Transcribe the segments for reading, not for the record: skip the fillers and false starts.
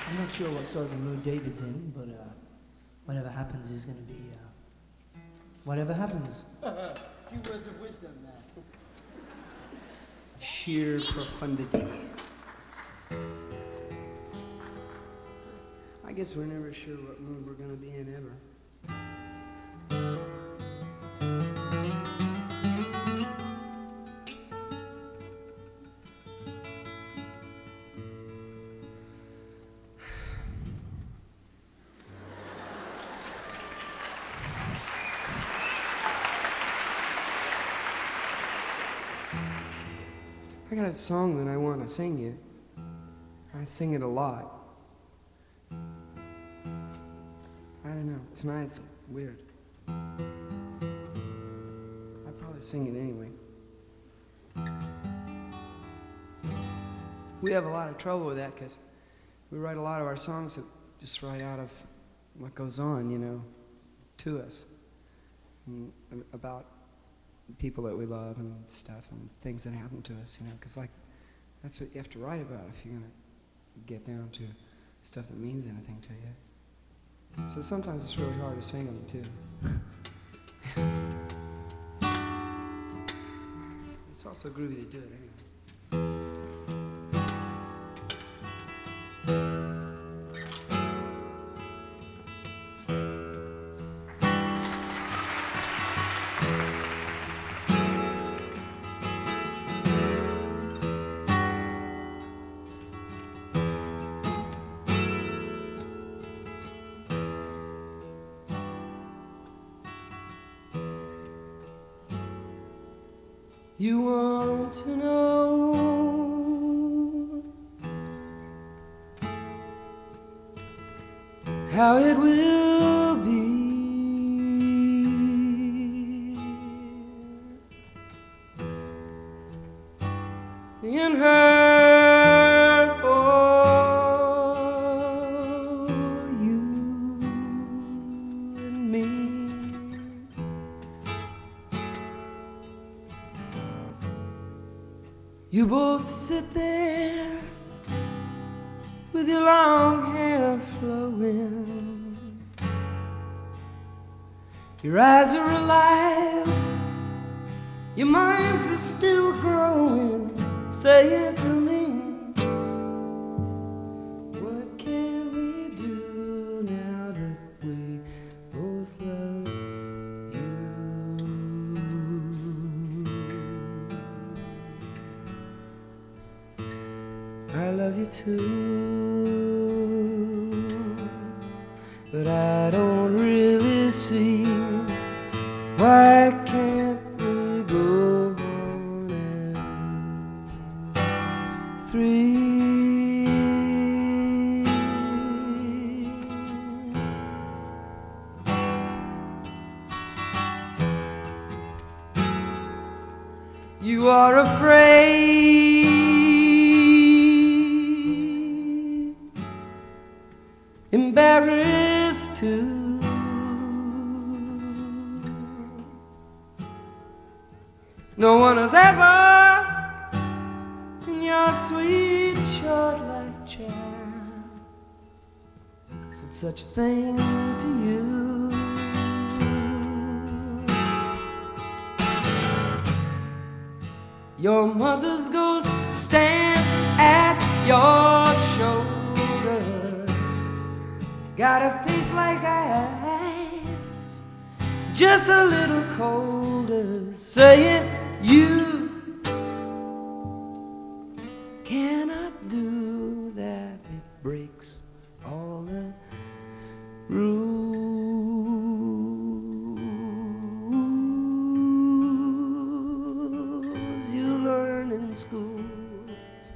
I'm not sure what sort of a mood David's in, but whatever happens is going to be whatever happens. A few words of wisdom there. Sheer profundity. I guess we're never sure what mood we're going to be in ever. I got a song that I want to sing you. I sing it a lot. I don't know. Tonight it's weird. I'll probably sing it anyway. We have a lot of trouble with that because we write a lot of our songs that just right out of what goes on, to us. And about people that we love and stuff and things that happen to us, because that's what you have to write about if you're going to get down to stuff that means anything to you. So sometimes it's really hard to sing them too. It's also groovy to do it anyway. You want to know how it will be in her or you and me. You both sit there with your long hair flowing. Your eyes are alive, your minds are still growing. Say it to me. What can we do now that we both love you? I love you too, but I don't really see why can't we go on as three. You are afraid, embarrassed too. No one has ever, in your sweet short life, child, said such a thing to you. Your mother's ghost stands at your shoulder, got a face like ice, just a little colder, saying you cannot do that. It breaks all the rules you learn in schools,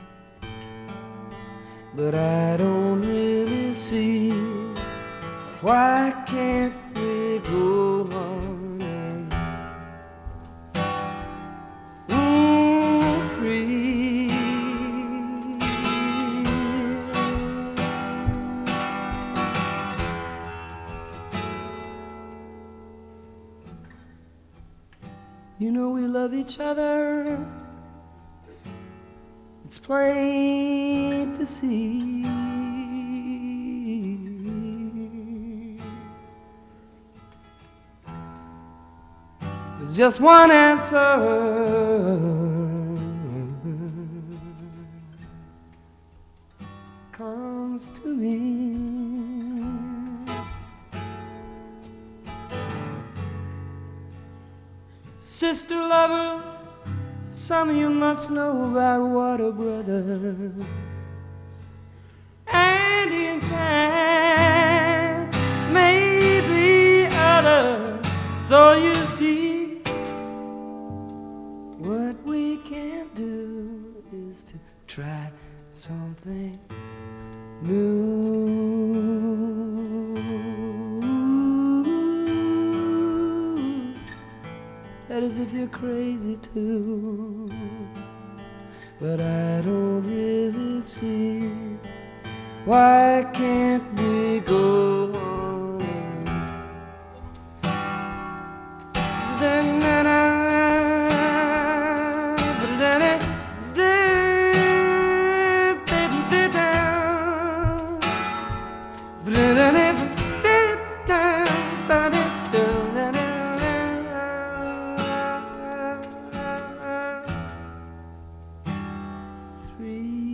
but I don't really see why can't we go on as free. You know we love each other, it's plain to see. just one answer comes to me. Sister lovers, some of you must know about Water Brothers. And in time, maybe others. So you see, what we can do is to try something new. That is if you're crazy too. But I don't really see why can't we go on? Three